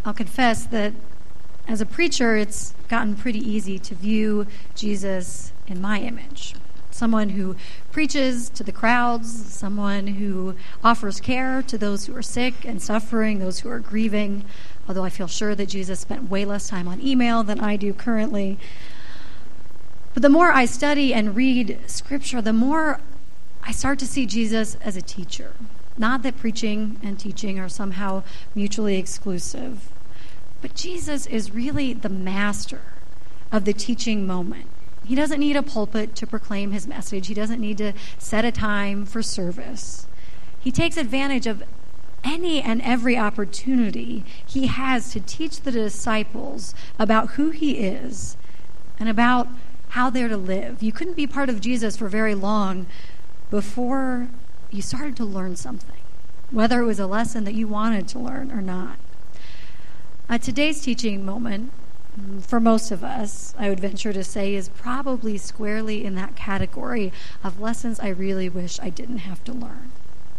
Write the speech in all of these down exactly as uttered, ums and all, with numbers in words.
I'll confess that as a preacher, it's gotten pretty easy to view Jesus in my image. Someone who preaches to the crowds, someone who offers care to those who are sick and suffering, those who are grieving, although I feel sure that Jesus spent way less time on email than I do currently. But the more I study and read Scripture, the more I start to see Jesus as a teacher. Not that preaching and teaching are somehow mutually exclusive, but Jesus is really the master of the teaching moment. He doesn't need a pulpit to proclaim his message. He doesn't need to set a time for service. He takes advantage of any and every opportunity he has to teach the disciples about who he is and about how they're to live. You couldn't be part of Jesus for very long before you started to learn something, whether it was a lesson that you wanted to learn or not. Uh, today's teaching moment, for most of us, I would venture to say, is probably squarely in that category of lessons I really wish I didn't have to learn.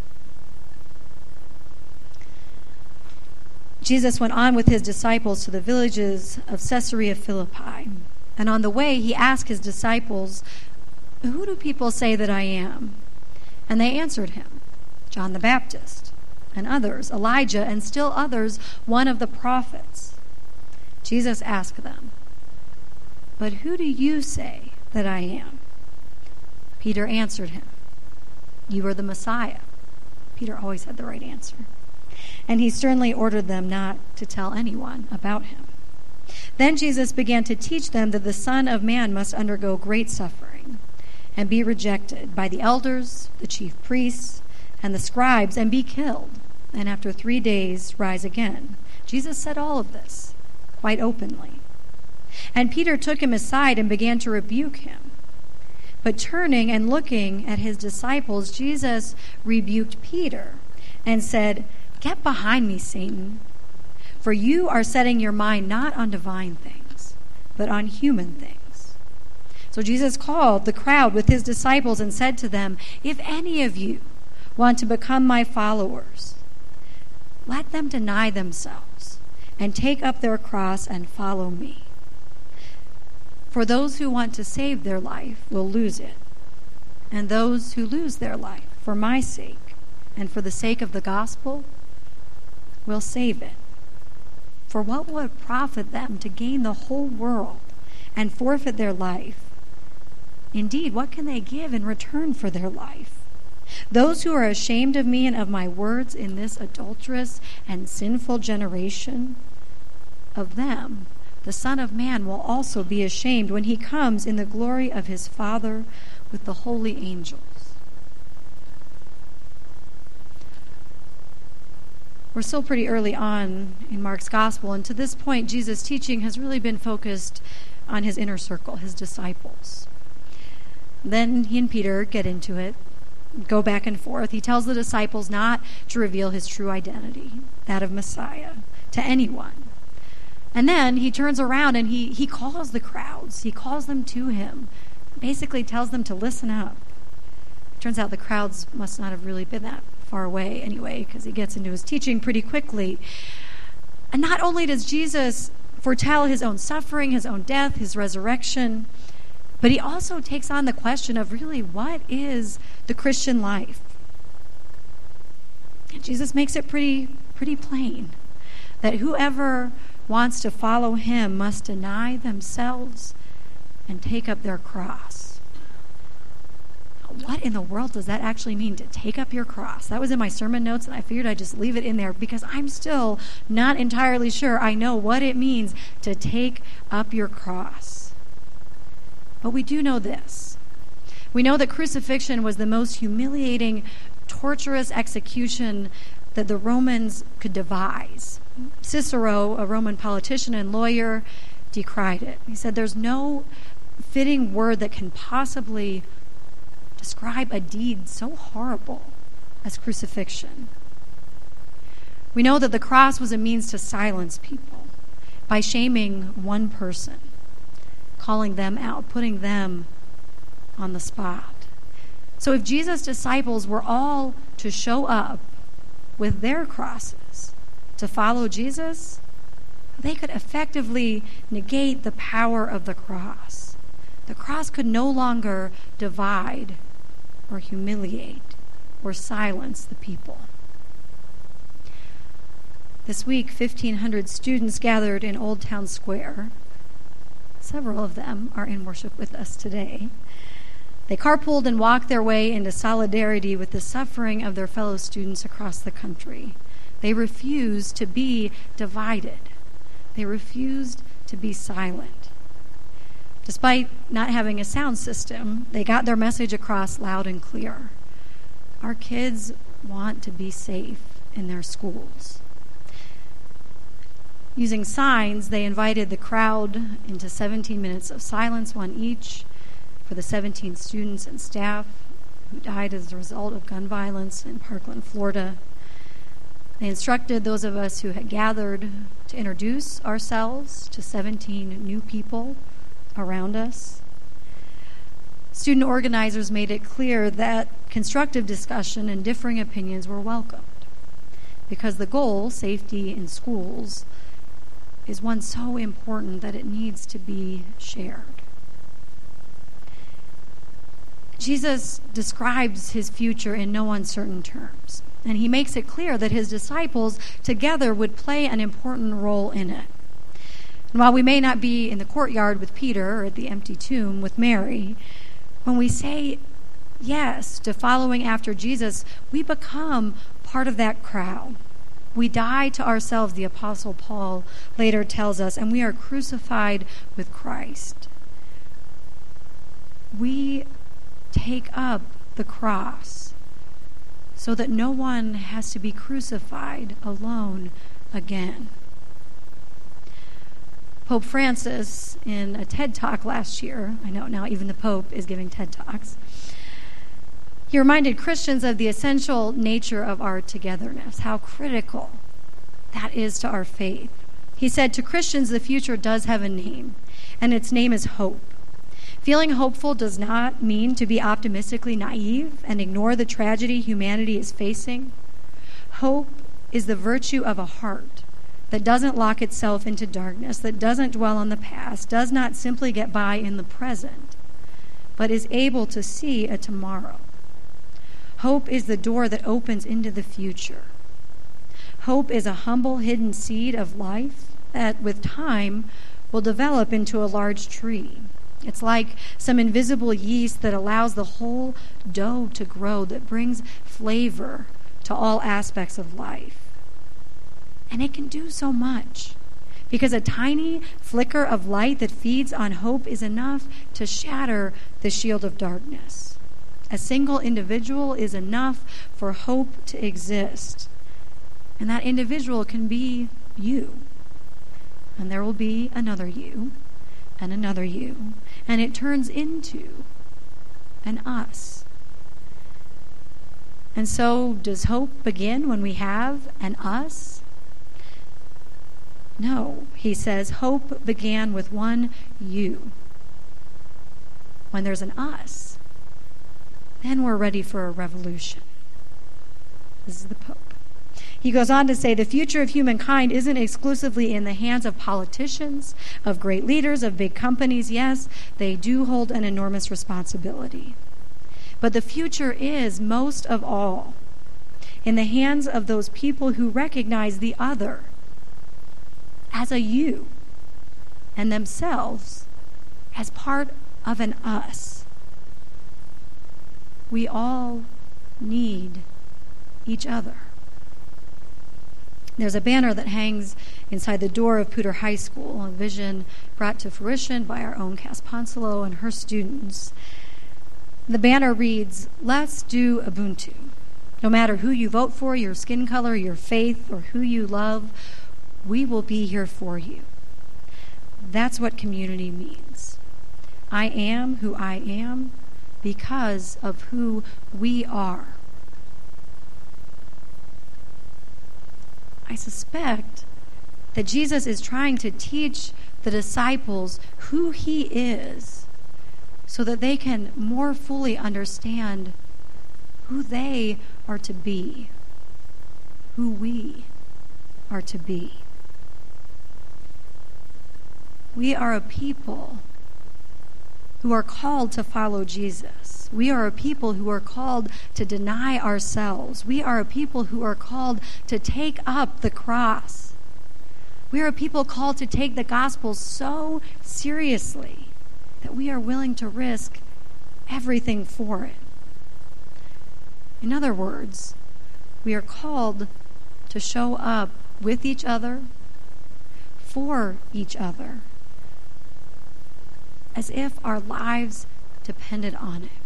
Jesus went on with his disciples to the villages of Caesarea Philippi, and on the way he asked his disciples, "Who do people say that I am?" And they answered him, "John the Baptist," and others, "Elijah," and still others, "one of the prophets." Jesus asked them, "But who do you say that I am?" Peter answered him, "You are the Messiah." Peter always had the right answer. And he sternly ordered them not to tell anyone about him. Then Jesus began to teach them that the Son of Man must undergo great suffering and be rejected by the elders, the chief priests, and the scribes, and be killed, and after three days rise again. Jesus said all of this quite openly. And Peter took him aside and began to rebuke him. But turning and looking at his disciples, Jesus rebuked Peter and said, "Get behind me, Satan, for you are setting your mind not on divine things, but on human things." So Jesus called the crowd with his disciples and said to them, "If any of you want to become my followers, let them deny themselves and take up their cross and follow me. For those who want to save their life will lose it, and those who lose their life for my sake and for the sake of the gospel will save it. For what would it profit them to gain the whole world and forfeit their life? Indeed, what can they give in return for their life? Those who are ashamed of me and of my words in this adulterous and sinful generation, of them the Son of Man will also be ashamed when he comes in the glory of his Father with the holy angels." We're still pretty early on in Mark's gospel, and to this point, Jesus' teaching has really been focused on his inner circle, his disciples. Then he and Peter get into it, go back and forth. He tells the disciples not to reveal his true identity, that of Messiah, to anyone. And then he turns around and he, he calls the crowds. He calls them to him, basically tells them to listen up. It turns out the crowds must not have really been that far away anyway, because he gets into his teaching pretty quickly. And not only does Jesus foretell his own suffering, his own death, his resurrection, but he also takes on the question of really what is the Christian life. And Jesus makes it pretty, pretty plain that whoever wants to follow him must deny themselves and take up their cross. What in the world does that actually mean, to take up your cross? That was in my sermon notes, and I figured I'd just leave it in there because I'm still not entirely sure I know what it means to take up your cross. But we do know this. We know that crucifixion was the most humiliating, torturous execution that the Romans could devise. Cicero, a Roman politician and lawyer, decried it. He said there's no fitting word that can possibly describe a deed so horrible as crucifixion. We know that the cross was a means to silence people by shaming one person, calling them out, putting them on the spot. So if Jesus' disciples were all to show up with their crosses to follow Jesus, they could effectively negate the power of the cross. The cross could no longer divide or humiliate or silence the people. This week, fifteen hundred students gathered in Old Town Square. Several of them are in worship with us today. They carpooled and walked their way into solidarity with the suffering of their fellow students across the country. They refused to be divided. They refused to be silent. Despite not having a sound system, they got their message across loud and clear. Our kids want to be safe in their schools. Using signs, they invited the crowd into seventeen minutes of silence, one each, for the seventeen students and staff who died as a result of gun violence in Parkland, Florida. They instructed those of us who had gathered to introduce ourselves to seventeen new people around us. Student organizers made it clear that constructive discussion and differing opinions were welcomed, because the goal, safety in schools, is one so important that it needs to be shared. Jesus describes his future in no uncertain terms, and he makes it clear that his disciples together would play an important role in it. And while we may not be in the courtyard with Peter or at the empty tomb with Mary, when we say yes to following after Jesus, we become part of that crowd. We die to ourselves, the Apostle Paul later tells us, and we are crucified with Christ. We take up the cross so that no one has to be crucified alone again. Pope Francis, in a TED Talk last year, I know now even the Pope is giving TED Talks, he reminded Christians of the essential nature of our togetherness, how critical that is to our faith. He said, to Christians, the future does have a name, and its name is hope. Feeling hopeful does not mean to be optimistically naive and ignore the tragedy humanity is facing. Hope is the virtue of a heart that doesn't lock itself into darkness, that doesn't dwell on the past, does not simply get by in the present, but is able to see a tomorrow. Hope is the door that opens into the future. Hope is a humble, hidden seed of life that, with time, will develop into a large tree. It's like some invisible yeast that allows the whole dough to grow, that brings flavor to all aspects of life. And it can do so much, because a tiny flicker of light that feeds on hope is enough to shatter the shield of darkness. A single individual is enough for hope to exist. And that individual can be you. And there will be another you, and another you. And it turns into an us. And so, does hope begin when we have an us? No, he says, hope began with one you. When there's an us, then we're ready for a revolution. This is the Pope. He goes on to say, the future of humankind isn't exclusively in the hands of politicians, of great leaders, of big companies. Yes, they do hold an enormous responsibility. But the future is, most of all, in the hands of those people who recognize the other as a you, and themselves as part of an us. We all need each other. There's a banner that hangs inside the door of Poudre High School, a vision brought to fruition by our own Cass Ponsolo and her students. The banner reads, let's do Ubuntu. No matter who you vote for, your skin color, your faith, or who you love, we will be here for you. That's what community means. I am who I am because of who we are. I suspect that Jesus is trying to teach the disciples who he is so that they can more fully understand who they are to be, who we are to be. We are a people who are called to follow Jesus. We are a people who are called to deny ourselves. We are a people who are called to take up the cross. We are a people called to take the gospel so seriously that we are willing to risk everything for it. In other words, we are called to show up with each other, for each other, as if our lives depended on it.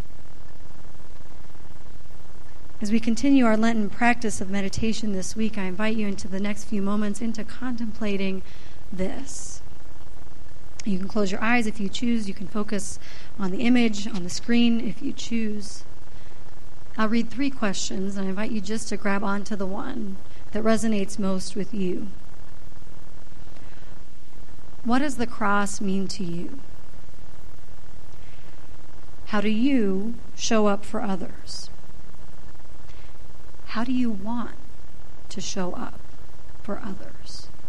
As we continue our Lenten practice of meditation this week, I invite you into the next few moments into contemplating this. You can close your eyes if you choose. You can focus on the image on the screen if you choose. I'll read three questions, and I invite you just to grab onto the one that resonates most with you. What does the cross mean to you? How do you show up for others? How do you want to show up for others?